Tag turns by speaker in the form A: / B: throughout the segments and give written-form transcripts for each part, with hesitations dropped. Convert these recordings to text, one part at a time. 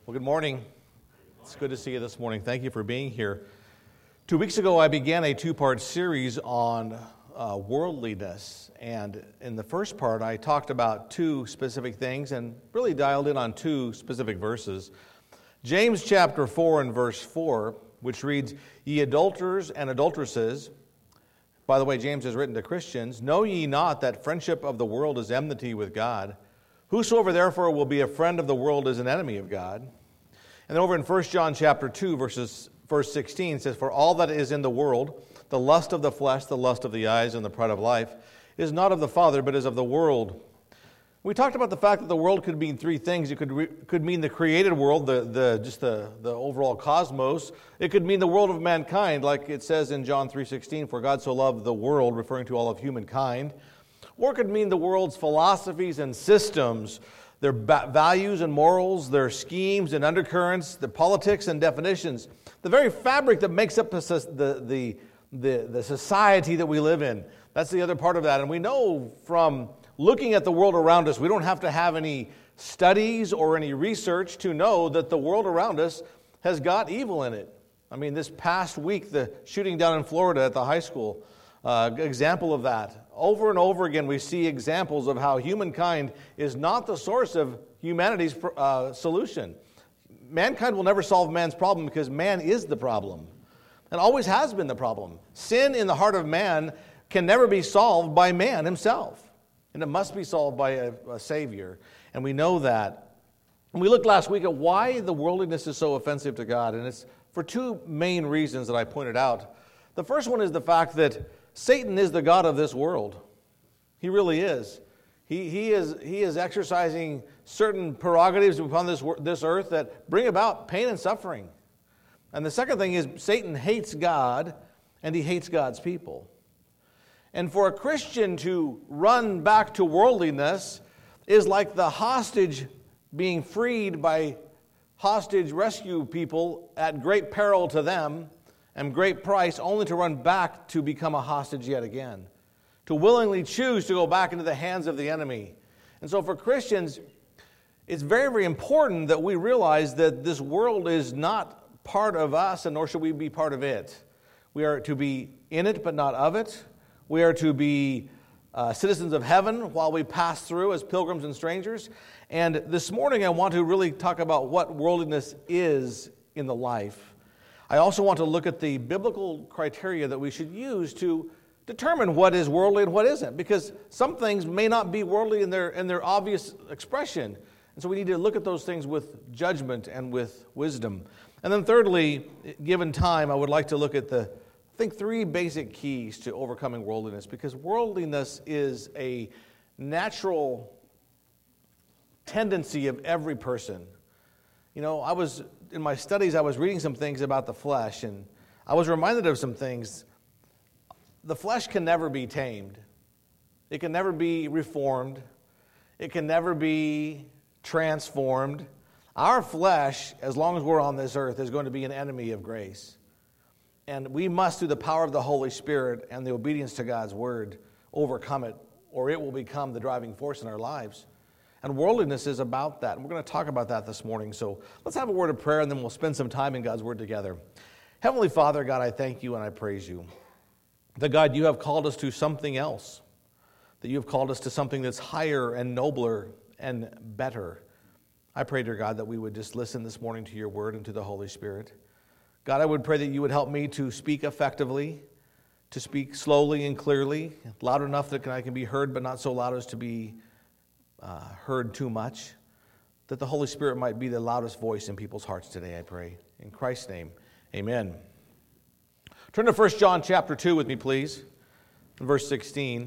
A: Well, good morning. It's good to see you this morning. Thank you for being here. 2 weeks ago, I began a two-part series on worldliness. And in the first part, I talked about two specific things and really dialed in on two specific verses. James chapter 4 and verse 4, which reads, "Ye adulterers and adulteresses," by the way, James is written to Christians, "know ye not that friendship of the world is enmity with God? Whosoever therefore will be a friend of the world is an enemy of God." And then over in 1 John chapter 2, verse 16, it says, "For all that is in the world, the lust of the flesh, the lust of the eyes, and the pride of life, is not of the Father, but is of the world." We talked about the fact that the world could mean three things. It could mean the created world, the overall cosmos. It could mean the world of mankind, like it says in John 3:16, "For God so loved the world," referring to all of humankind. Or it could mean the world's philosophies and systems, their values and morals, their schemes and undercurrents, the politics and definitions, the very fabric that makes up the society that we live in. That's the other part of that. And we know from looking at the world around us, we don't have to have any studies or any research to know that the world around us has got evil in it. I mean, this past week, the shooting down in Florida at the high school, example of that. Over and over again, we see examples of how humankind is not the source of humanity's solution. Mankind will never solve man's problem because man is the problem and always has been the problem. Sin in the heart of man can never be solved by man himself, and it must be solved by a Savior, and we know that. And we looked last week at why the worldliness is so offensive to God, and it's for two main reasons that I pointed out. The first one is the fact that Satan is the god of this world. He really is. He is exercising certain prerogatives upon this earth that bring about pain and suffering. And the second thing is Satan hates God, and he hates God's people. And for a Christian to run back to worldliness is like the hostage being freed by hostage rescue people at great peril to them and great price, only to run back to become a hostage yet again, to willingly choose to go back into the hands of the enemy. And so for Christians, it's very, very important that we realize that this world is not part of us, and nor should we be part of it. We are to be in it, but not of it. We are to be citizens of heaven while we pass through as pilgrims and strangers. And this morning I want to really talk about what worldliness is in the life. I also want to look at the biblical criteria that we should use to determine what is worldly and what isn't, because some things may not be worldly in their obvious expression. And so we need to look at those things with judgment and with wisdom. And then thirdly, given time, I would like to look at three basic keys to overcoming worldliness, because worldliness is a natural tendency of every person. You know, in my studies, I was reading some things about the flesh, and I was reminded of some things. The flesh can never be tamed. It can never be reformed. It can never be transformed. Our flesh, as long as we're on this earth, is going to be an enemy of grace. And we must, through the power of the Holy Spirit and the obedience to God's Word, overcome it, or it will become the driving force in our lives. And worldliness is about that. And we're going to talk about that this morning. So let's have a word of prayer, and then we'll spend some time in God's Word together. Heavenly Father, God, I thank you and I praise you. That, God, you have called us to something else. That you have called us to something that's higher and nobler and better. I pray, dear God, that we would just listen this morning to your Word and to the Holy Spirit. God, I would pray that you would help me to speak effectively, to speak slowly and clearly, loud enough that I can be heard, but not so loud as to be heard too much, that the Holy Spirit might be the loudest voice in people's hearts today, I pray. In Christ's name, amen. Turn to 1 John chapter 2 with me, please, verse 16.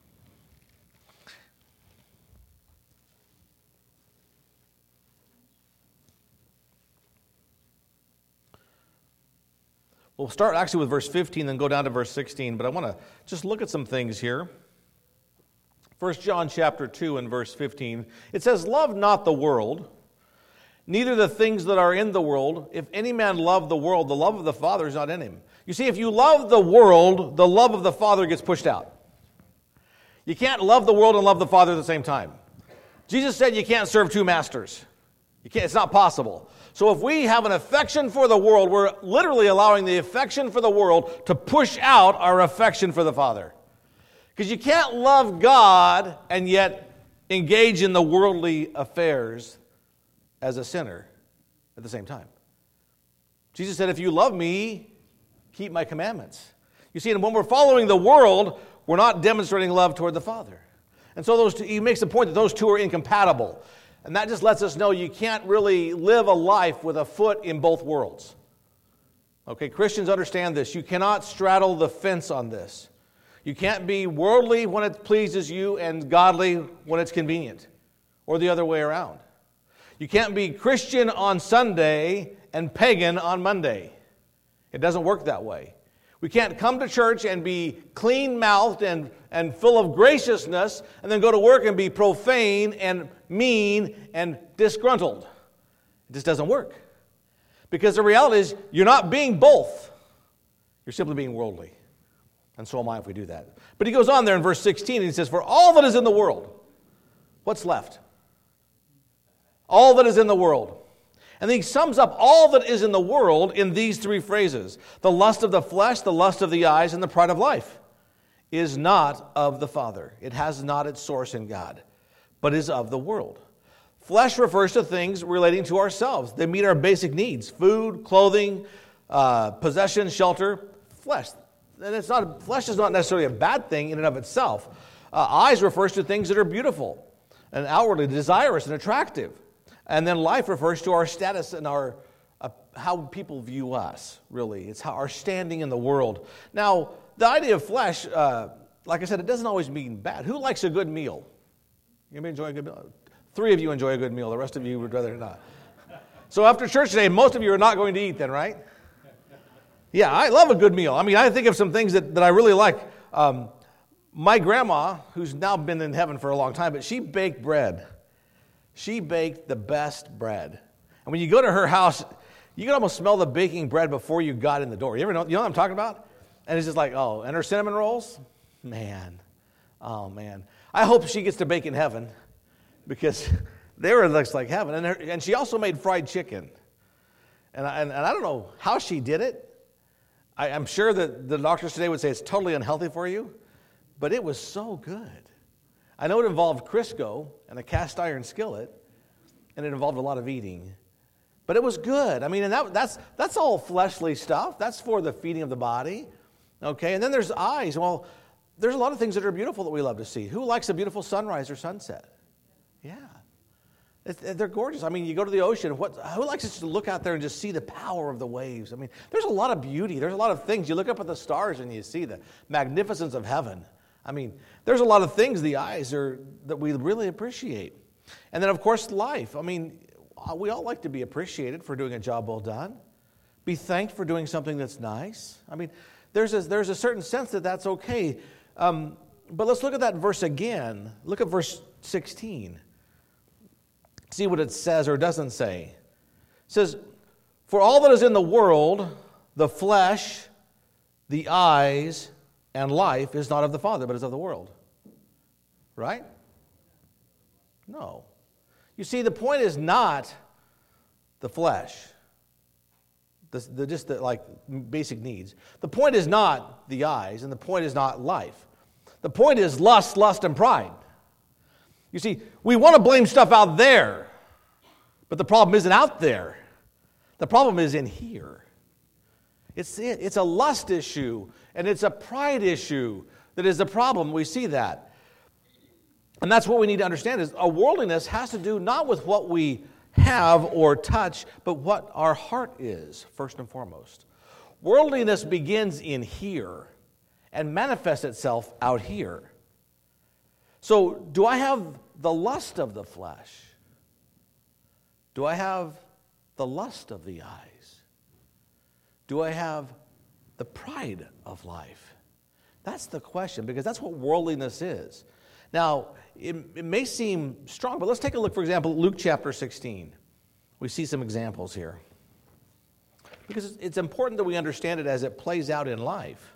A: We'll start actually with verse 15, then go down to verse 16, but I want to just look at some things here. 1 John chapter 2 and verse 15, it says, "Love not the world, neither the things that are in the world. If any man love the world, the love of the Father is not in him." You see, if you love the world, the love of the Father gets pushed out. You can't love the world and love the Father at the same time. Jesus said you can't serve two masters. It's not possible. So if we have an affection for the world, we're literally allowing the affection for the world to push out our affection for the Father. Because you can't love God and yet engage in the worldly affairs as a sinner at the same time. Jesus said, if you love me, keep my commandments. You see, and when we're following the world, we're not demonstrating love toward the Father. And so those two, he makes the point that those two are incompatible. And that just lets us know you can't really live a life with a foot in both worlds. Okay, Christians understand this. You cannot straddle the fence on this. You can't be worldly when it pleases you and godly when it's convenient, or the other way around. You can't be Christian on Sunday and pagan on Monday. It doesn't work that way. We can't come to church and be clean-mouthed and full of graciousness and then go to work and be profane and mean and disgruntled. It just doesn't work. Because the reality is you're not being both. You're simply being worldly. And so am I if we do that. But he goes on there in verse 16 and he says, for all that is in the world, what's left? All that is in the world. And he sums up all that is in the world in these three phrases. The lust of the flesh, the lust of the eyes, and the pride of life is not of the Father. It has not its source in God, but is of the world. Flesh refers to things relating to ourselves. They meet our basic needs: food, clothing, possession, shelter. Flesh. And flesh is not necessarily a bad thing in and of itself. Eyes refers to things that are beautiful and outwardly desirous and attractive. And then life refers to our status and our how people view us, really. It's how our standing in the world. Now, the idea of flesh, like I said, it doesn't always mean bad. Who likes a good meal? Anybody enjoy a good meal? 3 of you enjoy a good meal. The rest of you would rather not. So after church today, most of you are not going to eat then, right? Yeah, I love a good meal. I mean, I think of some things that I really like. My grandma, who's now been in heaven for a long time, but she baked bread. She baked the best bread. And when you go to her house, you can almost smell the baking bread before you got in the door. You know what I'm talking about? And it's just like, oh, and her cinnamon rolls? Man. Oh, man. I hope she gets to bake in heaven because they were looks like heaven. And she also made fried chicken. And I don't know how she did it. I'm sure that the doctors today would say it's totally unhealthy for you, but it was so good. I know it involved Crisco and a cast iron skillet, and it involved a lot of eating. But it was good. I mean, and that's all fleshly stuff. That's for the feeding of the body. Okay, and then there's eyes. Well, there's a lot of things that are beautiful that we love to see. Who likes a beautiful sunrise or sunset? Yeah. They're gorgeous. I mean, you go to the ocean. Who likes just to look out there and just see the power of the waves? I mean, there's a lot of beauty. There's a lot of things. You look up at the stars and you see the magnificence of heaven. I mean, there's a lot of things the eyes that we really appreciate. And then, of course, life. I mean, we all like to be appreciated for doing a job well done. Be thanked for doing something that's nice. I mean, there's a certain sense that that's okay. But let's look at that verse again. Look at verse 16. See what it says or doesn't say. It says, for all that is in the world, the flesh, the eyes, and life is not of the Father, but is of the world. Right? No. You see, the point is not the flesh, just the basic needs. The point is not the eyes, and the point is not life. The point is lust, and pride. You see, we want to blame stuff out there, but the problem isn't out there. The problem is in here. It's a lust issue, and it's a pride issue that is the problem. We see that. And that's what we need to understand is our worldliness has to do not with what we have or touch, but what our heart is, first and foremost. Worldliness begins in here and manifests itself out here. So, do I have the lust of the flesh? Do I have the lust of the eyes? Do I have the pride of life? That's the question, because that's what worldliness is. Now, it may seem strong, but let's take a look, for example, at Luke chapter 16. We see some examples here. Because it's important that we understand it as it plays out in life.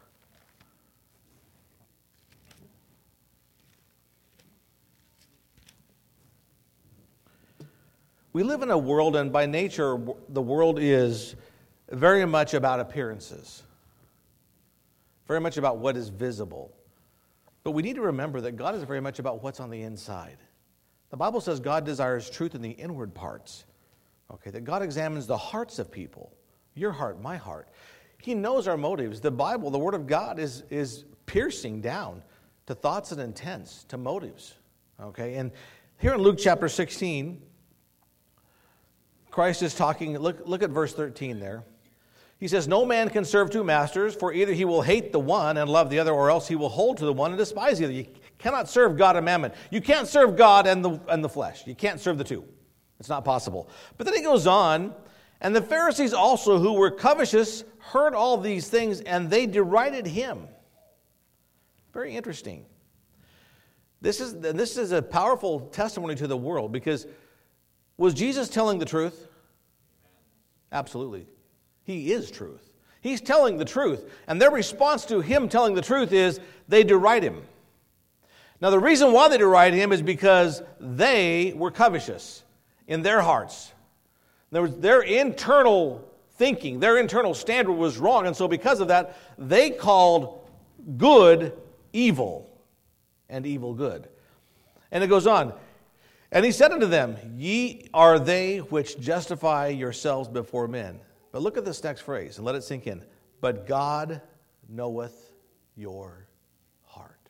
A: We live in a world, and by nature, the world is very much about appearances, very much about what is visible. But we need to remember that God is very much about what's on the inside. The Bible says God desires truth in the inward parts. Okay, that God examines the hearts of people, your heart, my heart. He knows our motives. The Bible, the Word of God, is piercing down to thoughts and intents, to motives. Okay, and here in Luke chapter 16, Christ is talking, look at verse 13 there. He says, "No man can serve two masters, for either he will hate the one and love the other, or else he will hold to the one and despise the other." You cannot serve God and mammon. You can't serve God and the flesh. You can't serve the two. It's not possible. But then he goes on, "And the Pharisees also, who were covetous, heard all these things, and they derided him." Very interesting. This is a powerful testimony to the world, because was Jesus telling the truth? Absolutely. He is truth. He's telling the truth. And their response to him telling the truth is they deride him. Now, the reason why they deride him is because they were covetous in their hearts. Their internal thinking, their internal standard was wrong. And so because of that, they called good evil and evil good. And it goes on. "And he said unto them, Ye are they which justify yourselves before men." But look at this next phrase and let it sink in. "But God knoweth your heart.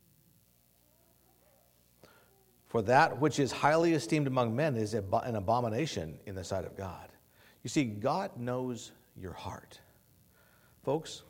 A: For that which is highly esteemed among men is an abomination in the sight of God." You see, God knows your heart. Folks,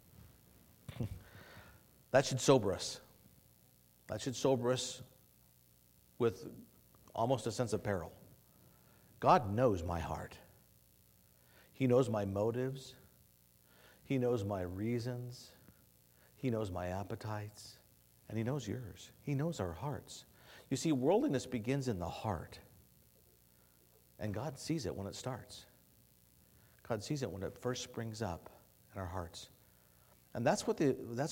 A: that should sober us. That should sober us with almost a sense of peril. God knows my heart. He knows my motives. He knows my reasons. He knows my appetites. And he knows yours. He knows our hearts. You see, worldliness begins in the heart. And God sees it when it starts. God sees it when it first springs up in our hearts. And that's what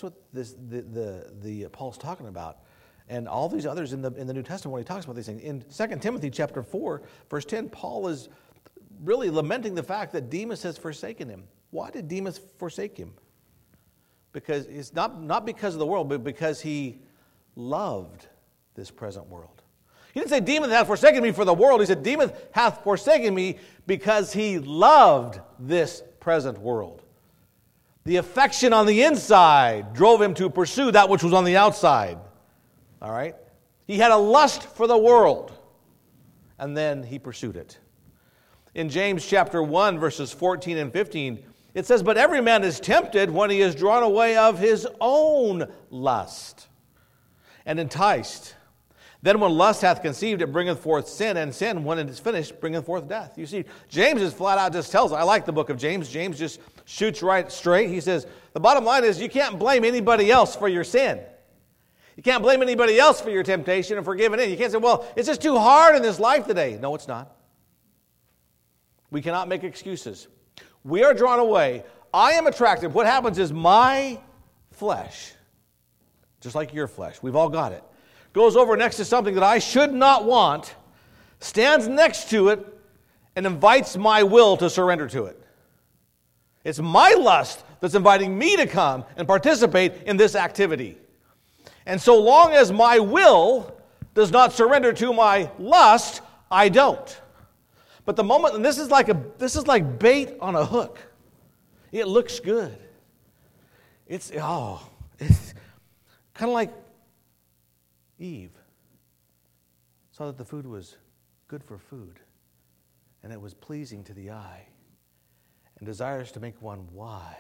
A: Paul's talking about. And all these others in the New Testament, when he talks about these things. In 2 Timothy chapter 4, verse 10, Paul is really lamenting the fact that Demas has forsaken him. Why did Demas forsake him? Because it's not because of the world, but because he loved this present world. He didn't say Demas hath forsaken me for the world. He said Demas hath forsaken me because he loved this present world. The affection on the inside drove him to pursue that which was on the outside. All right? He had a lust for the world, and then he pursued it. In James chapter 1, verses 14 and 15, it says, "But every man is tempted when he is drawn away of his own lust and enticed. Then when lust hath conceived, it bringeth forth sin, and sin, when it is finished, bringeth forth death." You see, James is flat out just tells us. I like the book of James. James just shoots right straight. He says, the bottom line is you can't blame anybody else for your sin. You can't blame anybody else for your temptation and for giving in. You can't say, well, it's just too hard in this life today. No, it's not. We cannot make excuses. We are drawn away. I am attracted. What happens is my flesh, just like your flesh, we've all got it, goes over next to something that I should not want, stands next to it, and invites my will to surrender to it. It's my lust that's inviting me to come and participate in this activity. And so long as my will does not surrender to my lust, I don't. But the moment, and this is like bait on a hook. It looks good. It's kind of like Eve saw that the food was good for food, and it was pleasing to the eye, and desires to make one wise.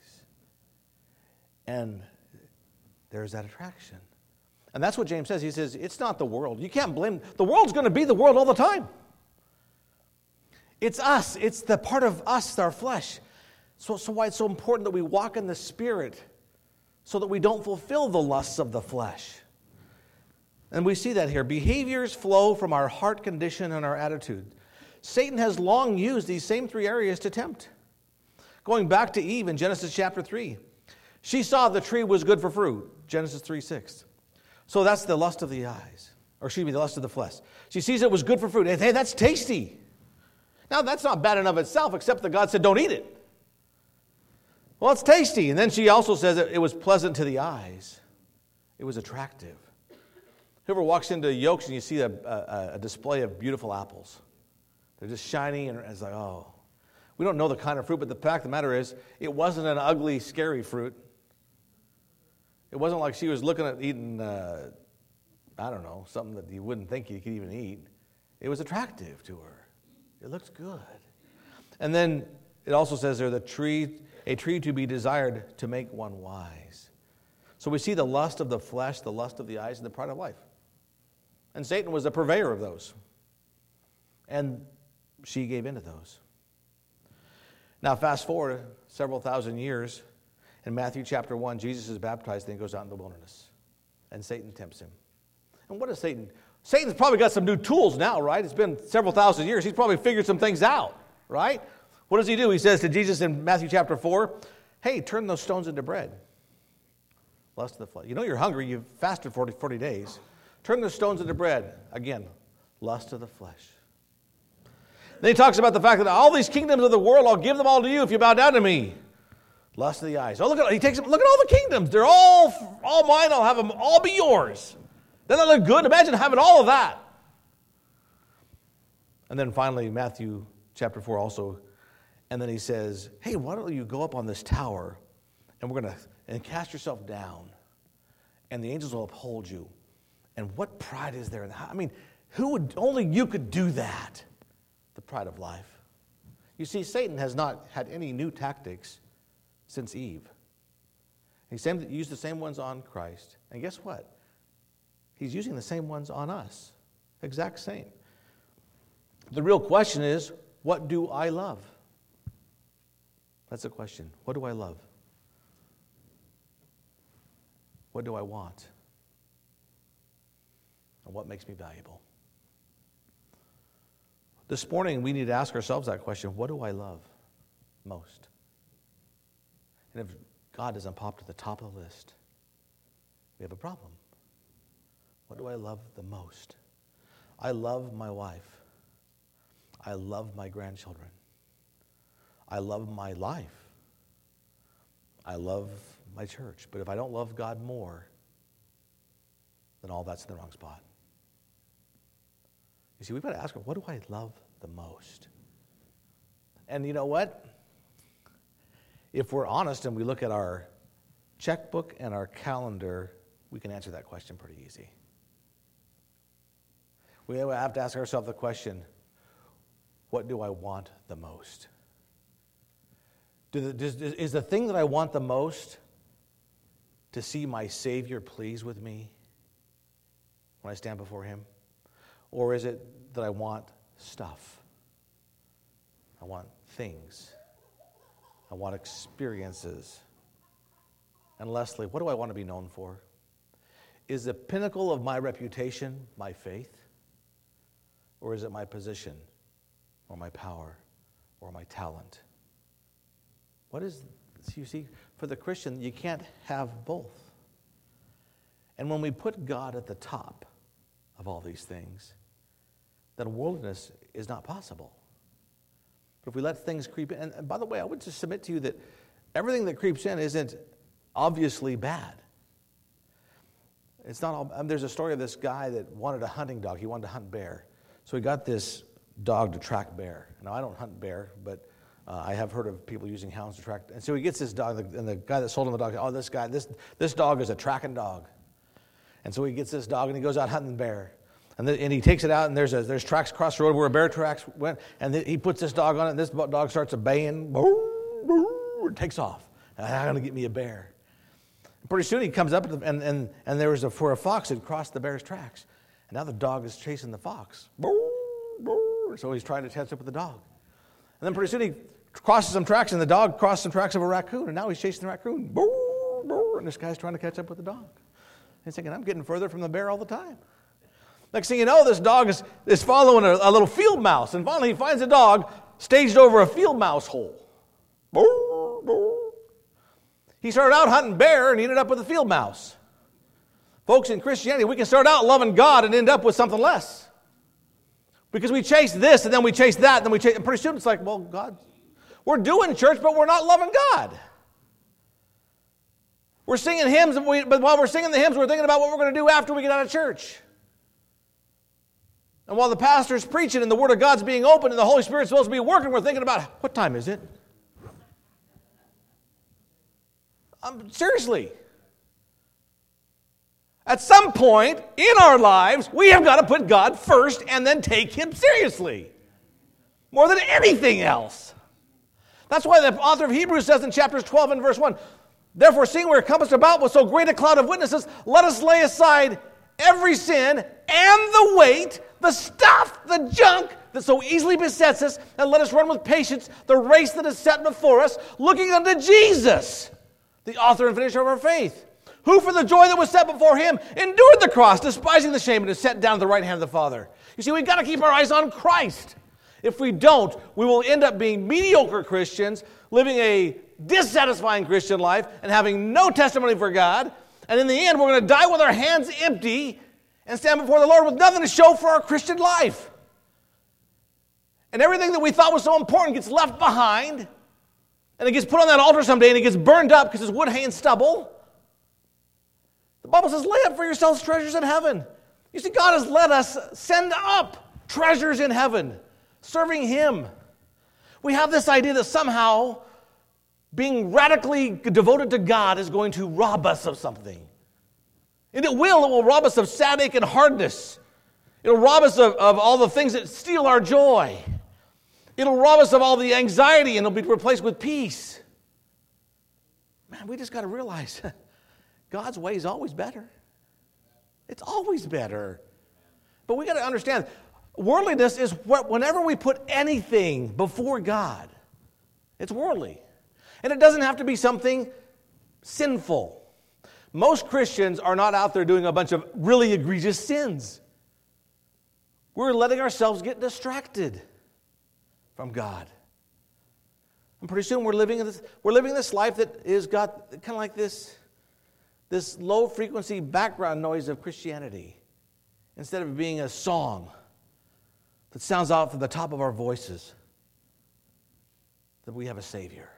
A: And there's that attraction. And that's what James says. He says, it's not the world. You can't blame. The world's going to be the world all the time. It's us. It's the part of us, our flesh. So why it's so important that we walk in the Spirit so that we don't fulfill the lusts of the flesh. And we see that here. Behaviors flow from our heart condition and our attitude. Satan has long used these same three areas to tempt. Going back to Eve in Genesis chapter 3. She saw the tree was good for fruit, Genesis 3:6. So that's the lust of the eyes. the lust of the flesh. She sees it was good for food. Hey, that's tasty. Now, that's not bad in of itself, except that God said, don't eat it. Well, it's tasty. And then she also says that it was pleasant to the eyes. It was attractive. Whoever walks into Yolks and you see a display of beautiful apples. They're just shiny, and it's like, oh. We don't know the kind of fruit, but the fact of the matter is, it wasn't an ugly, scary fruit. It wasn't like she was looking at eating, something that you wouldn't think you could even eat. It was attractive to her. It looks good. And then it also says there, a tree to be desired to make one wise. So we see the lust of the flesh, the lust of the eyes, and the pride of life. And Satan was the purveyor of those. And she gave in to those. Now fast forward several thousand years. In Matthew chapter 1, Jesus is baptized, then he goes out in the wilderness. And Satan tempts him. And what is Satan? Satan's probably got some new tools now, right? It's been several thousand years. He's probably figured some things out, right? What does he do? He says to Jesus in Matthew chapter 4, hey, turn those stones into bread. Lust of the flesh. You know you're hungry. You've fasted 40 days. Turn the stones into bread. Again, lust of the flesh. Then he talks about the fact that all these kingdoms of the world, I'll give them all to you if you bow down to me. Lust of the eyes. Oh, look at all the kingdoms. They're all mine. I'll have them all be yours. Doesn't that look good? Imagine having all of that. And then finally, Matthew chapter 4 also. And then he says, hey, why don't you go up on this tower and cast yourself down, and the angels will uphold you. And what pride is there in that? I mean, only you could do that. The pride of life. You see, Satan has not had any new tactics since Eve. He used the same ones on Christ. And guess what? He's using the same ones on us. Exact same. The real question is, what do I love? That's the question. What do I love? What do I want? And what makes me valuable? This morning, we need to ask ourselves that question. What do I love most? And if God doesn't pop to the top of the list, we have a problem. What do I love the most? I love my wife. I love my grandchildren. I love my life. I love my church. But if I don't love God more, then all that's in the wrong spot. You see, we've got to ask, what do I love the most? And you know what? If we're honest and we look at our checkbook and our calendar, we can answer that question pretty easy. We have to ask ourselves the question, what do I want the most? Is the thing that I want the most to see my Savior pleased with me when I stand before Him? Or is it that I want stuff? I want things. I want experiences. And lastly, what do I want to be known for? Is the pinnacle of my reputation my faith? Or is it my position, or my power, or my talent? You see, for the Christian, you can't have both. And when we put God at the top of all these things, then worldliness is not possible. But if we let things creep in, and by the way, I would just submit to you that everything that creeps in isn't obviously bad. It's not all. There's a story of this guy that wanted a hunting dog. He wanted to hunt bear. So he got this dog to track bear. Now, I don't hunt bear, but I have heard of people using hounds to track. And so he gets this dog, and the guy that sold him the dog, oh, this dog is a tracking dog. And so he gets this dog, and he goes out hunting bear. And he takes it out, and there's tracks across the road where a bear tracks went, and he puts this dog on it, and this dog starts baying, and takes off. I'm going to get me a bear. And pretty soon he comes up, and there was for a fox that crossed the bear's tracks. And now the dog is chasing the fox. So he's trying to catch up with the dog. And then pretty soon he crosses some tracks, and the dog crosses some tracks of a raccoon, and now he's chasing the raccoon. And this guy's trying to catch up with the dog. And he's thinking, I'm getting further from the bear all the time. Next thing you know, this dog is following a little field mouse, and finally he finds a dog staged over a field mouse hole. He started out hunting bear, and he ended up with a field mouse. Folks, in Christianity, we can start out loving God and end up with something less. Because we chase this, and then we chase that, and then we chase... And pretty soon it's like, well, God... We're doing church, but we're not loving God. We're singing hymns, but while we're singing the hymns, we're thinking about what we're going to do after we get out of church. And while the pastor's preaching and the Word of God's being opened and the Holy Spirit's supposed to be working, we're thinking about, what time is it? Seriously. At some point in our lives, we have got to put God first and then take Him seriously. More than anything else. That's why the author of Hebrews says in chapters 12 and verse 1, therefore, seeing we're compassed about with so great a cloud of witnesses, let us lay aside every sin and the weight, the stuff, the junk that so easily besets us, and let us run with patience the race that is set before us, looking unto Jesus, the author and finisher of our faith, who for the joy that was set before him endured the cross, despising the shame, and is set down at the right hand of the Father. You see, we've got to keep our eyes on Christ. If we don't, we will end up being mediocre Christians, living a dissatisfying Christian life, and having no testimony for God. And in the end, we're going to die with our hands empty and stand before the Lord with nothing to show for our Christian life. And everything that we thought was so important gets left behind, and it gets put on that altar someday, and it gets burned up because it's wood, hay, and stubble. The Bible says, lay up for yourselves treasures in heaven. You see, God has let us send up treasures in heaven, serving Him. We have this idea that somehow being radically devoted to God is going to rob us of something. And it will rob us of sad ache and hardness. It'll rob us of all the things that steal our joy. It'll rob us of all the anxiety, and it'll be replaced with peace. Man, we just got to realize God's way is always better. It's always better. But we got to understand, worldliness is whenever we put anything before God, it's worldly. And it doesn't have to be something sinful. Most Christians are not out there doing a bunch of really egregious sins. We're letting ourselves get distracted from God. And pretty soon we're living this life that is got kind of like this low-frequency background noise of Christianity, instead of being a song that sounds out from the top of our voices that we have a Savior.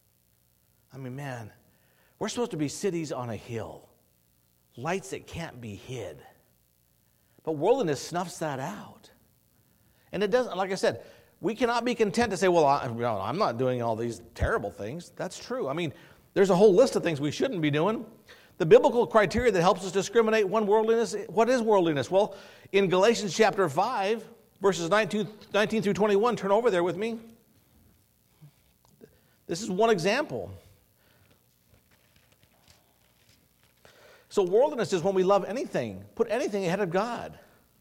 A: I mean, man, we're supposed to be cities on a hill, lights that can't be hid. But worldliness snuffs that out. And it doesn't, like I said, we cannot be content to say, well, I'm not doing all these terrible things. That's true. I mean, there's a whole list of things we shouldn't be doing. The biblical criteria that helps us discriminate what is worldliness? Well, in Galatians chapter 5, verses 19 through 21, turn over there with me. This is one example. So worldliness is when we love anything, put anything ahead of God.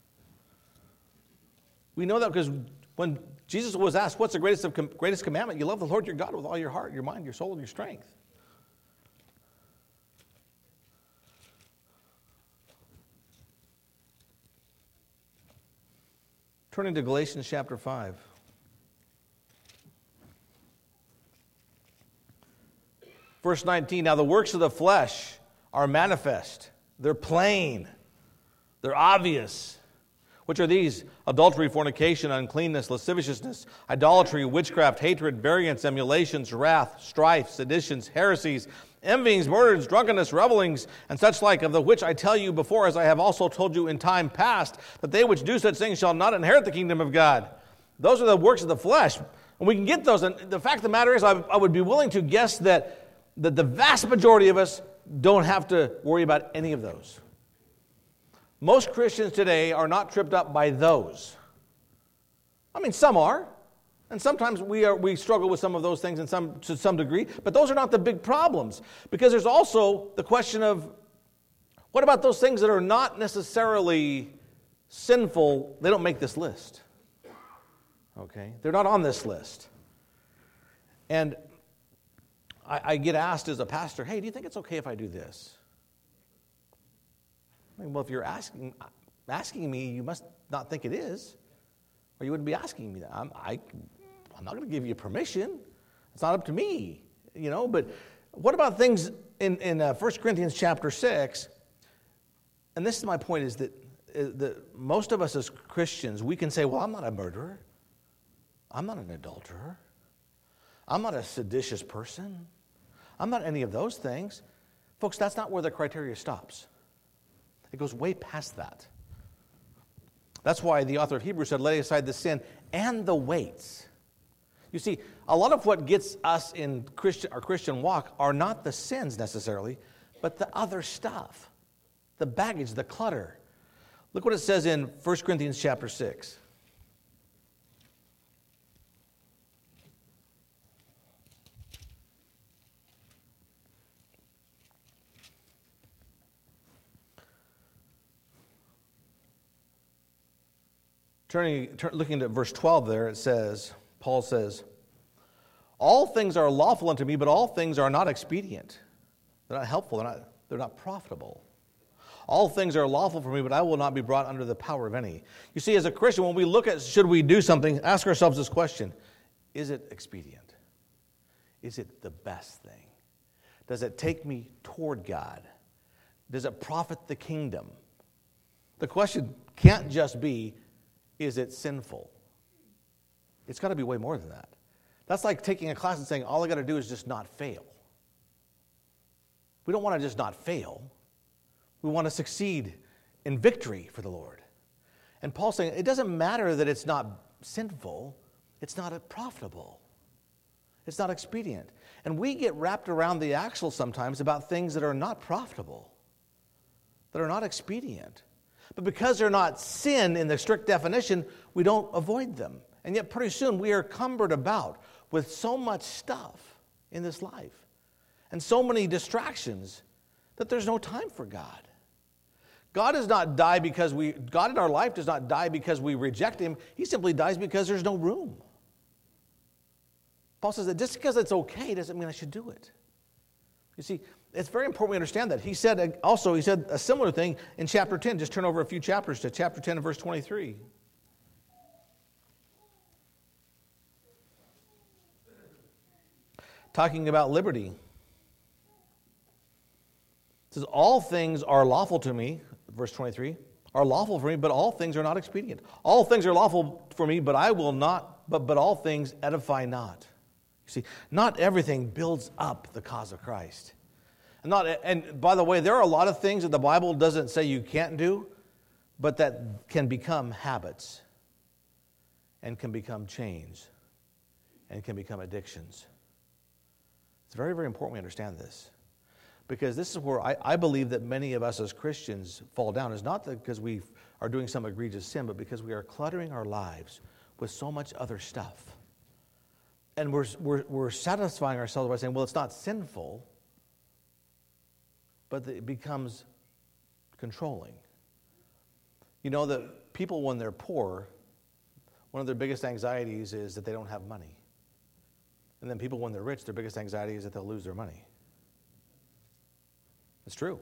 A: We know that because when Jesus was asked, what's the greatest commandment? You love the Lord your God with all your heart, your mind, your soul, and your strength. Turning to Galatians chapter 5. Verse 19, now the works of the flesh are manifest. They're plain. They're obvious. Which are these? Adultery, fornication, uncleanness, lasciviousness, idolatry, witchcraft, hatred, variance, emulations, wrath, strife, seditions, heresies, envyings, murders, drunkenness, revelings, and such like, of the which I tell you before, as I have also told you in time past, that they which do such things shall not inherit the kingdom of God. Those are the works of the flesh. And we can get those. And the fact of the matter is, I would be willing to guess that the vast majority of us don't have to worry about any of those. Most Christians today are not tripped up by those. I mean, some are. And sometimes we struggle with some of those things to some degree, but those are not the big problems. Because there's also the question of, what about those things that are not necessarily sinful? They don't make this list. Okay? They're not on this list. And I get asked as a pastor, hey, do you think it's okay if I do this? I mean, well, if you're asking me, you must not think it is, or you wouldn't be asking me that. I'm not going to give you permission. It's not up to me, But what about things in 1 Corinthians chapter 6? And this is my point, is that most of us as Christians, we can say, well, I'm not a murderer. I'm not an adulterer. I'm not a seditious person. I'm not any of those things. Folks, that's not where the criteria stops. It goes way past that. That's why the author of Hebrews said, lay aside the sin and the weights. You see, a lot of what gets us in our Christian walk are not the sins necessarily, but the other stuff, the baggage, the clutter. Look what it says in 1 Corinthians chapter 6. Looking at verse 12 there, it says, Paul says, all things are lawful unto me, but all things are not expedient. They're not helpful. They're not profitable. All things are lawful for me, but I will not be brought under the power of any. You see, as a Christian, when we look at should we do something, ask ourselves this question. Is it expedient? Is it the best thing? Does it take me toward God? Does it profit the kingdom? The question can't just be, is it sinful? It's got to be way more than that. That's like taking a class and saying, all I got to do is just not fail. We don't want to just not fail. We want to succeed in victory for the Lord. And Paul's saying, it doesn't matter that it's not sinful, it's not profitable. It's not expedient. And we get wrapped around the axle sometimes about things that are not profitable, that are not expedient. But because they're not sin in the strict definition, we don't avoid them. And yet pretty soon we are cumbered about with so much stuff in this life and so many distractions that there's no time for God. God does not die because God in our life does not die because we reject Him. He simply dies because there's no room. Paul says that just because it's okay doesn't mean I should do it. You see, it's very important we understand that. He said a similar thing in chapter 10. Just turn over a few chapters to chapter 10 and verse 23. Talking about liberty. It says, all things are lawful to me, verse 23, are lawful for me, but all things are not expedient. All things are lawful for me, but I will not, but all things edify not. You see, not everything builds up the cause of Christ. And by the way, there are a lot of things that the Bible doesn't say you can't do, but that can become habits and can become chains and can become addictions. It's very, very important we understand this. Because this is where I believe that many of us as Christians fall down. It's not because we are doing some egregious sin, but because we are cluttering our lives with so much other stuff. And we're satisfying ourselves by saying, well, it's not sinful, but it becomes controlling. You know that people, when they're poor, one of their biggest anxieties is that they don't have money. And then people, when they're rich, their biggest anxiety is that they'll lose their money. It's true.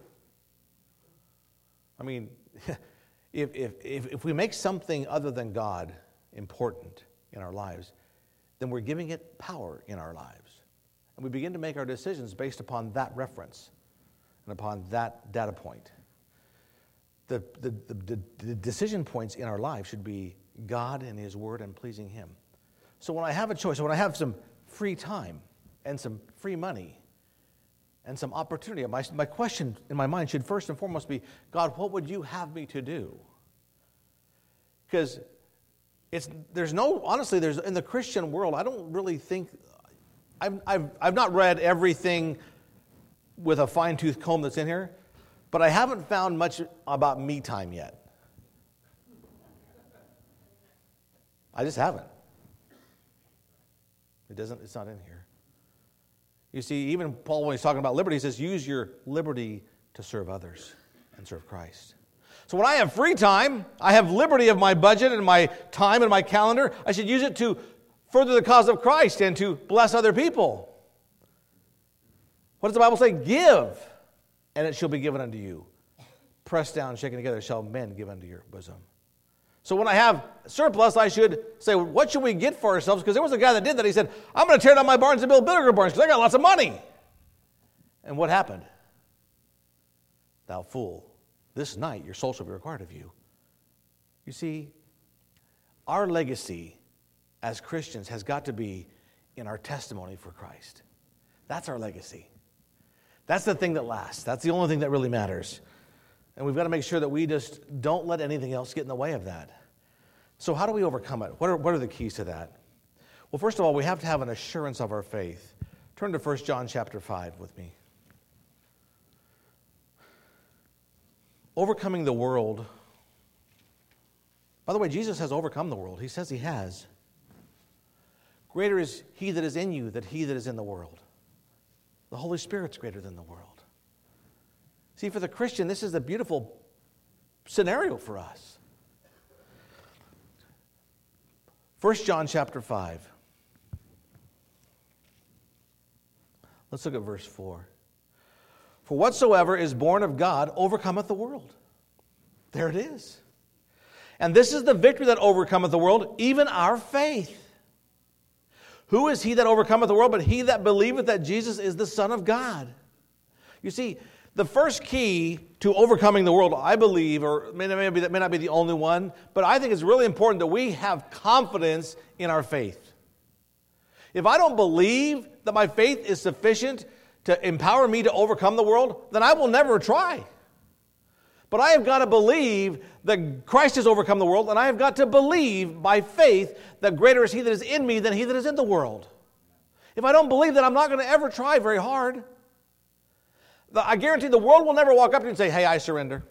A: I mean, if we make something other than God important in our lives, then we're giving it power in our lives. And we begin to make our decisions based upon that reference and upon that data point. The decision points in our life should be God and His Word and pleasing Him. So when I have a choice, when I have some free time and some free money and some opportunity, my question in my mind should first and foremost be, God, what would you have me to do? Because there's in the Christian world, I don't really think, I've not read everything with a fine-tooth comb that's in here, but I haven't found much about me time yet. I just haven't. It's not in here. You see, even Paul, when he's talking about liberty, he says, use your liberty to serve others and serve Christ. So when I have free time, I have liberty of my budget and my time and my calendar. I should use it to further the cause of Christ and to bless other people. What does the Bible say? Give, and it shall be given unto you. Pressed down, shaken together, shall men give unto your bosom. So when I have surplus, I should say, what should we get for ourselves? Because there was a guy that did that. He said, I'm going to tear down my barns and build bigger barns because I got lots of money. And what happened? Thou fool, this night your soul shall be required of you. You see, our legacy as Christians has got to be in our testimony for Christ. That's our legacy. That's the thing that lasts. That's the only thing that really matters. And we've got to make sure that we just don't let anything else get in the way of that. So how do we overcome it? What are the keys to that? Well, first of all, we have to have an assurance of our faith. Turn to 1 John chapter 5 with me. Overcoming the world. By the way, Jesus has overcome the world. He says he has. Greater is he that is in you than he that is in the world. The Holy Spirit's greater than the world. See, for the Christian, this is a beautiful scenario for us. 1 John chapter 5. Let's look at verse 4. For whatsoever is born of God overcometh the world. There it is. And this is the victory that overcometh the world, even our faith. Who is he that overcometh the world but he that believeth that Jesus is the Son of God? You see, the first key to overcoming the world, I believe, or may not be the only one, but I think it's really important that we have confidence in our faith. If I don't believe that my faith is sufficient to empower me to overcome the world, then I will never try. But I have got to believe that Christ has overcome the world, and I have got to believe by faith that greater is he that is in me than he that is in the world. If I don't believe that, I'm not going to ever try very hard. I guarantee the world will never walk up to you and say, hey, I surrender.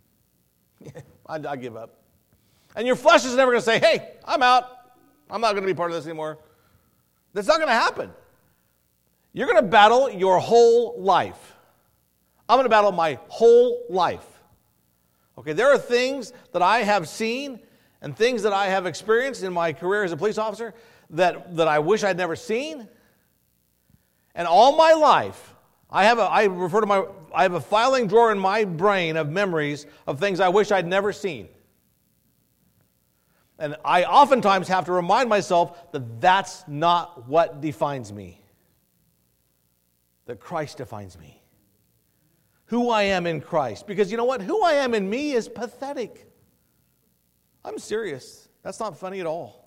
A: I give up. And your flesh is never going to say, hey, I'm out. I'm not going to be part of this anymore. That's not going to happen. You're going to battle your whole life. I'm going to battle my whole life. Okay, there are things that I have seen and things that I have experienced in my career as a police officer that I wish I'd never seen. And all my life, I have a filing drawer in my brain of memories of things I wish I'd never seen. And I oftentimes have to remind myself that that's not what defines me. That Christ defines me. Who I am in Christ. Because you know what? Who I am in me is pathetic. I'm serious. That's not funny at all.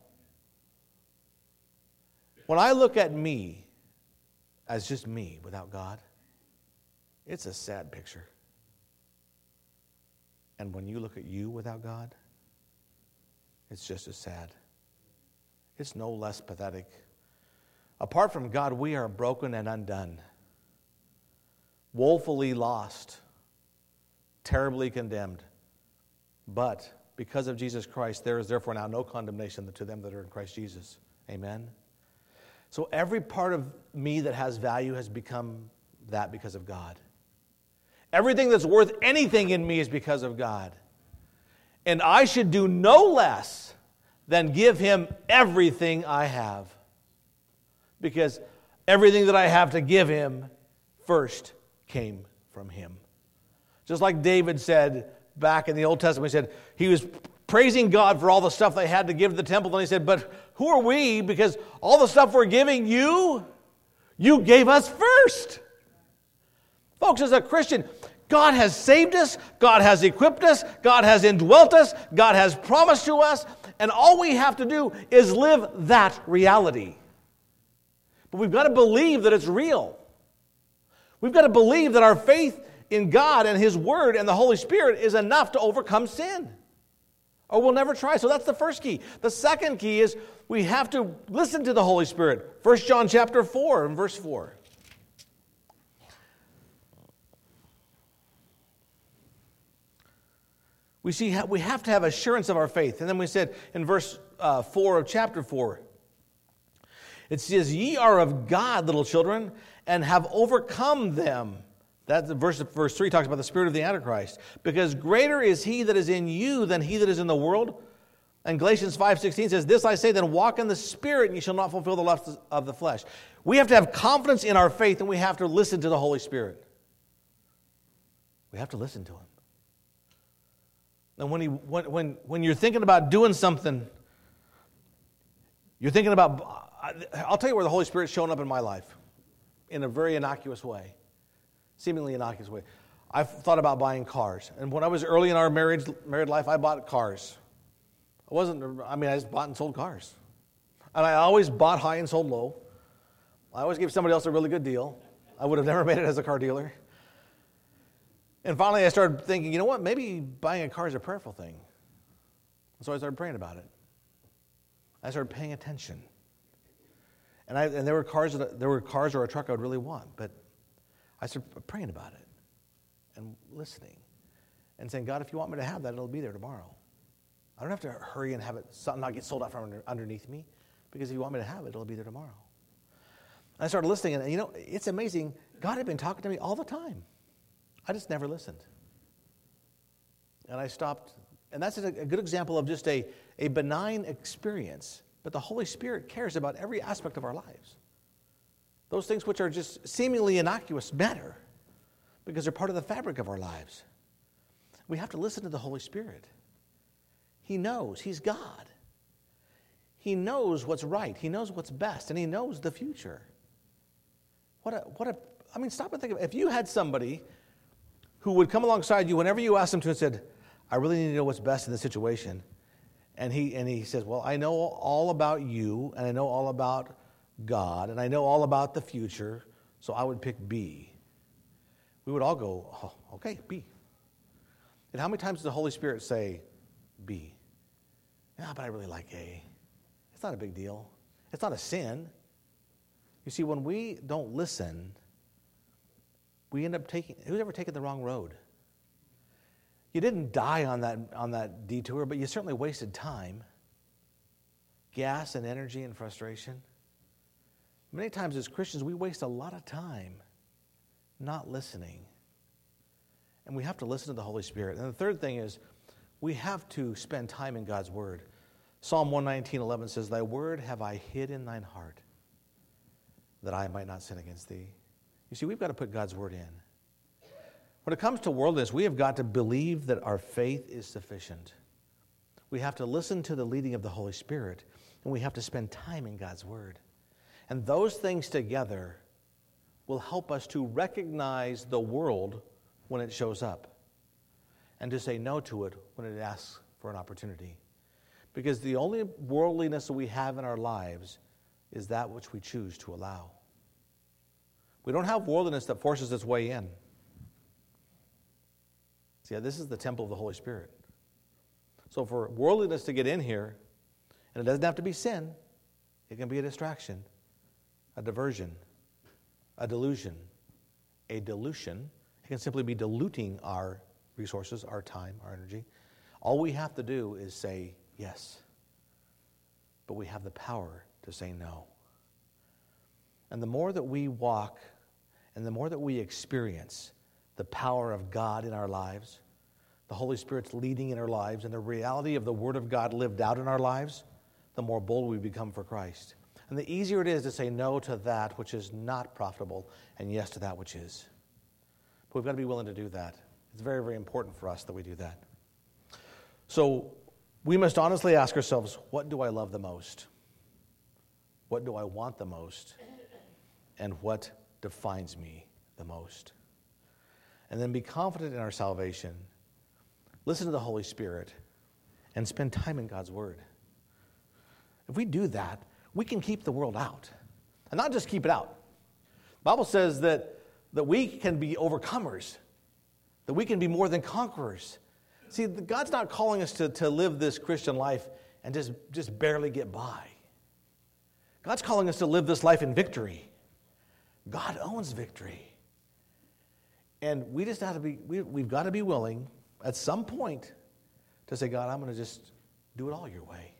A: When I look at me as just me without God, it's a sad picture. And when you look at you without God, it's just as sad. It's no less pathetic. Apart from God, we are broken and undone. Woefully lost, terribly condemned. But because of Jesus Christ, there is therefore now no condemnation to them that are in Christ Jesus. Amen? So every part of me that has value has become that because of God. Everything that's worth anything in me is because of God. And I should do no less than give Him everything I have. Because everything that I have to give Him first came from Him. Just like David said back in the Old Testament, he said he was praising God for all the stuff they had to give to the temple. Then he said, but who are we? Because all the stuff we're giving you, you gave us first. Folks, as a Christian, God has saved us, God has equipped us, God has indwelt us, God has promised to us, and all we have to do is live that reality. But we've got to believe that it's real. We've got to believe that our faith in God and His Word and the Holy Spirit is enough to overcome sin. Or we'll never try. So that's the first key. The second key is we have to listen to the Holy Spirit. 1 John chapter 4 and verse 4. We see we have to have assurance of our faith. And then we said in verse 4 of chapter 4, it says, ye are of God, little children, and have overcome them. That verse 3 talks about the spirit of the Antichrist. Because greater is he that is in you than he that is in the world. And Galatians 5:16 says, this I say, then walk in the Spirit, and ye shall not fulfill the lusts of the flesh. We have to have confidence in our faith, and we have to listen to the Holy Spirit. We have to listen to Him. And when you're thinking about doing something, you're thinking about, I'll tell you where the Holy Spirit's shown up in my life in a very innocuous way, seemingly innocuous way. I've thought about buying cars. And when I was early in our married life, I bought cars. I just bought and sold cars. And I always bought high and sold low. I always gave somebody else a really good deal. I would have never made it as a car dealer. And finally I started thinking, you know what, maybe buying a car is a prayerful thing. So I started praying about it. I started paying attention. And there were cars or a truck I would really want, but I started praying about it and listening and saying, God, if you want me to have that, it'll be there tomorrow. I don't have to hurry and have it not get sold out from underneath me, because if you want me to have it, it'll be there tomorrow. And I started listening, and it's amazing. God had been talking to me all the time. I just never listened. And I stopped. And that's a good example of just a benign experience. But the Holy Spirit cares about every aspect of our lives. Those things which are just seemingly innocuous matter because they're part of the fabric of our lives. We have to listen to the Holy Spirit. He knows. He's God. He knows what's right. He knows what's best. And He knows the future. Stop and think of it. If you had somebody who would come alongside you whenever you asked them to and said, I really need to know what's best in this situation. And he says, well, I know all about you, and I know all about God, and I know all about the future, so I would pick B. We would all go, oh, okay, B. And how many times does the Holy Spirit say B? Yeah, but I really like A. It's not a big deal. It's not a sin. You see, when we don't listen, we end up who's ever taken the wrong road? You didn't die on that detour, but you certainly wasted time, gas and energy and frustration. Many times as Christians, we waste a lot of time not listening. And we have to listen to the Holy Spirit. And the third thing is we have to spend time in God's Word. Psalm 119:11 says, Thy word have I hid in thine heart, that I might not sin against thee. You see, we've got to put God's Word in. When it comes to worldliness, we have got to believe that our faith is sufficient. We have to listen to the leading of the Holy Spirit, and we have to spend time in God's Word. And those things together will help us to recognize the world when it shows up and to say no to it when it asks for an opportunity. Because the only worldliness that we have in our lives is that which we choose to allow. We don't have worldliness that forces its way in. See, this is the temple of the Holy Spirit. So for worldliness to get in here, and it doesn't have to be sin, it can be a distraction, a diversion, a delusion, a dilution. It can simply be diluting our resources, our time, our energy. All we have to do is say yes. But we have the power to say no. And the more that we walk and the more that we experience the power of God in our lives, the Holy Spirit's leading in our lives, and the reality of the Word of God lived out in our lives, the more bold we become for Christ. And the easier it is to say no to that which is not profitable and yes to that which is. But we've got to be willing to do that. It's very, very important for us that we do that. So we must honestly ask ourselves, what do I love the most? What do I want the most? And what defines me the most? And then be confident in our salvation. Listen to the Holy Spirit and spend time in God's Word. If we do that, we can keep the world out. And not just keep it out. The Bible says that we can be overcomers, that we can be more than conquerors. See, God's not calling us to live this Christian life and just barely get by. God's calling us to live this life in victory. God owns victory. And we just have to we've got to be willing at some point to say, God, I'm going to just do it all your way.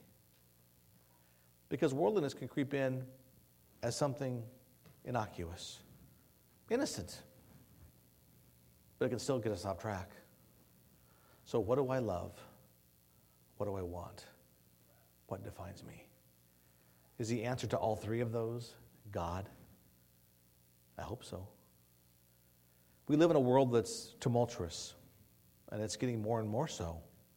A: Because worldliness can creep in as something innocuous, innocent, but it can still get us off track. So what do I love? What do I want? What defines me? Is the answer to all three of those God? I hope so. We live in a world that's tumultuous, and it's getting more and more so.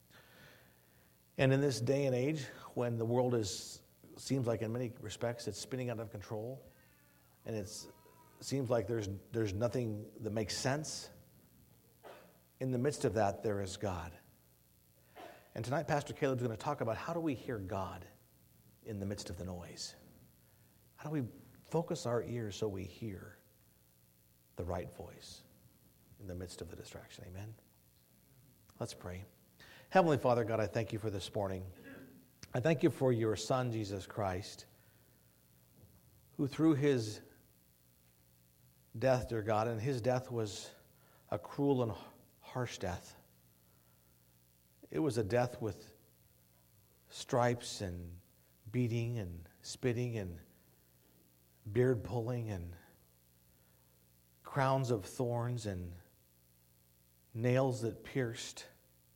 A: And in this day and age, when the world seems like in many respects it's spinning out of control, and it seems like there's nothing that makes sense, in the midst of that, there is God. And tonight, Pastor Caleb's going to talk about how do we hear God in the midst of the noise? How do we focus our ears so we hear the right voice in the midst of the distraction? Amen? Let's pray. Heavenly Father, God, I thank you for this morning. I thank you for your Son, Jesus Christ, who through his death, dear God, and his death was a cruel and harsh death. It was a death with stripes and beating and spitting and beard pulling and crowns of thorns and nails that pierced.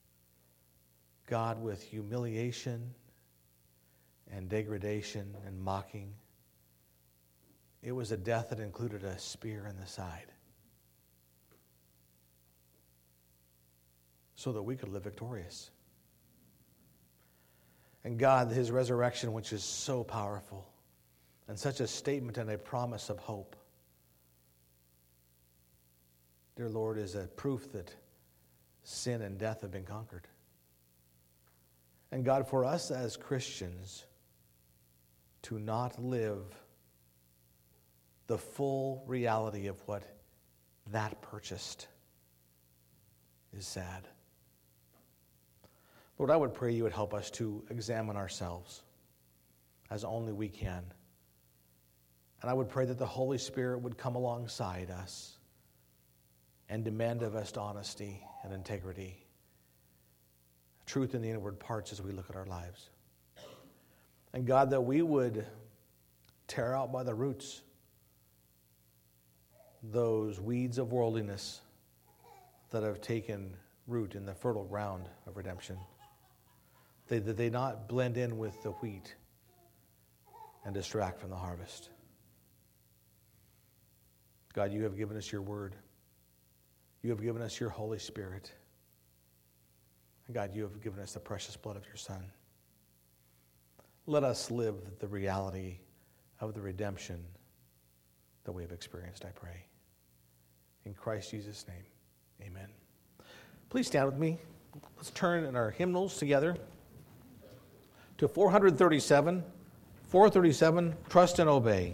A: God, with humiliation and degradation and mocking. It was a death that included a spear in the side, so that we could live victorious. And God, his resurrection, which is so powerful, and such a statement and a promise of hope, dear Lord, is a proof that sin and death have been conquered. And God, for us as Christians to not live the full reality of what that purchased is sad. Lord, I would pray you would help us to examine ourselves as only we can. And I would pray that the Holy Spirit would come alongside us and demand of us honesty and integrity, truth in the inward parts as we look at our lives. And God, that we would tear out by the roots those weeds of worldliness that have taken root in the fertile ground of redemption. That they not blend in with the wheat and distract from the harvest. God, you have given us your word. You have given us your Holy Spirit. And God, you have given us the precious blood of your Son. Let us live the reality of the redemption that we have experienced, I pray. In Christ Jesus' name, amen. Please stand with me. Let's turn in our hymnals together to 437. 437, Trust and Obey.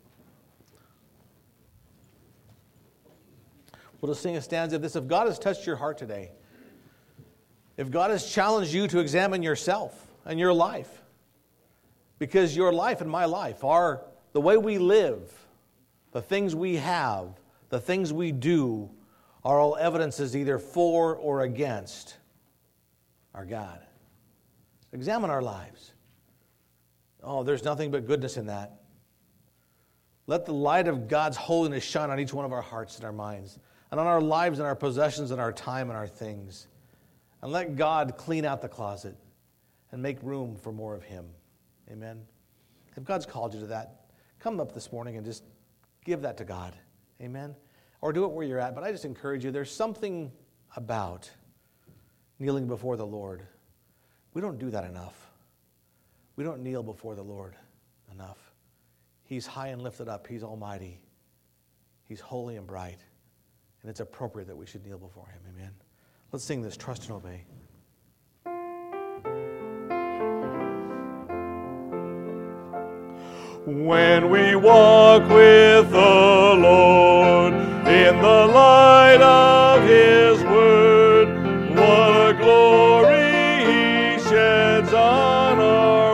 A: We'll just sing a stanza of this. If God has touched your heart today, if God has challenged you to examine yourself and your life, because your life and my life are the way we live, the things we have, the things we do, are all evidences either for or against our God. Examine our lives. Oh, there's nothing but goodness in that. Let the light of God's holiness shine on each one of our hearts and our minds, and on our lives and our possessions and our time and our things. And let God clean out the closet and make room for more of Him. Amen. If God's called you to that, come up this morning and just give that to God. Amen. Or do it where you're at. But I just encourage you, there's something about kneeling before the Lord. We don't do that enough. We don't kneel before the Lord enough. He's high and lifted up. He's almighty. He's holy and bright. And it's appropriate that we should kneel before Him. Amen. Let's sing this, Trust and Obey.
B: When we walk with the Lord in the light of His word, what a glory He sheds on our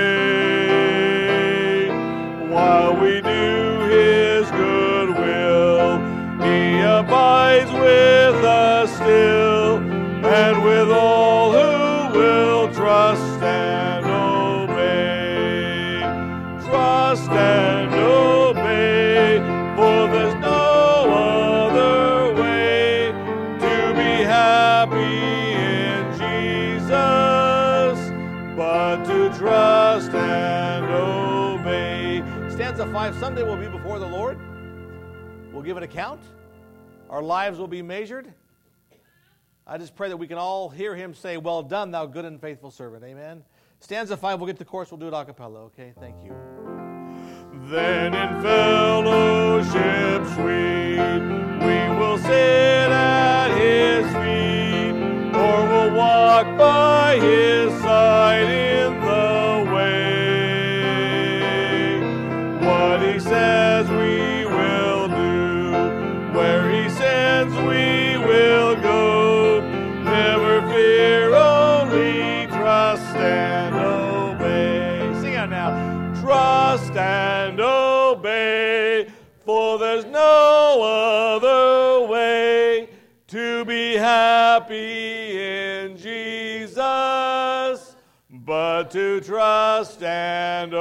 B: way. While we do His good will, He abides with us still, and with all who will trust and obey. Trust and obey, for there's no other way to be happy in Jesus, but to trust and obey.
A: Stanza 5, someday we'll be before the Lord. We'll give an account. Our lives will be measured. I just pray that we can all hear Him say, well done, thou good and faithful servant. Amen. Stanza 5, we'll get to the chorus. We'll do it a cappella. Okay, thank you.
B: Then in fellowship sweet we will sit at His feet. by his side in the way. What he says we will do, where he sends we will go. Never fear, only trust and obey. Sing out now. Trust and obey, for there's no other way to be happy in Jesus, but to trust and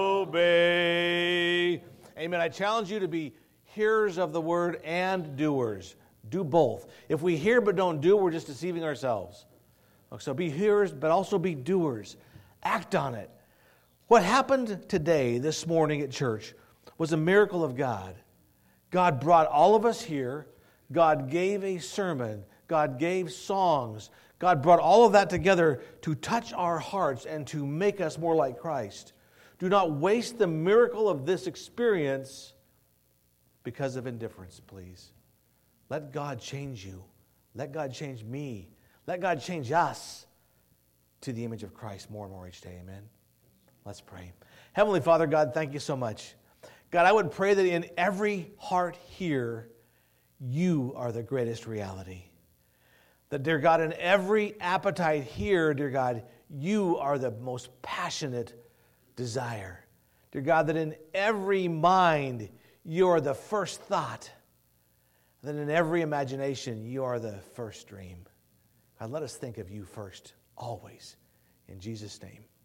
B: obey.
A: Amen. I challenge you to be hearers of the word and doers. Do both. If we hear but don't do, we're just deceiving ourselves. So be hearers, but also be doers. Act on it. What happened today, this morning at church, was a miracle of God. God brought all of us here. God gave a sermon. God gave songs. God brought all of that together to touch our hearts and to make us more like Christ. Do not waste the miracle of this experience because of indifference, please. Let God change you. Let God change me. Let God change us to the image of Christ more and more each day. Amen. Let's pray. Heavenly Father, God, thank you so much. God, I would pray that in every heart here, you are the greatest reality. That, dear God, in every appetite here, dear God, you are the most passionate desire. Dear God, that in every mind, you are the first thought. That in every imagination, you are the first dream. God, let us think of you first, always. In Jesus' name.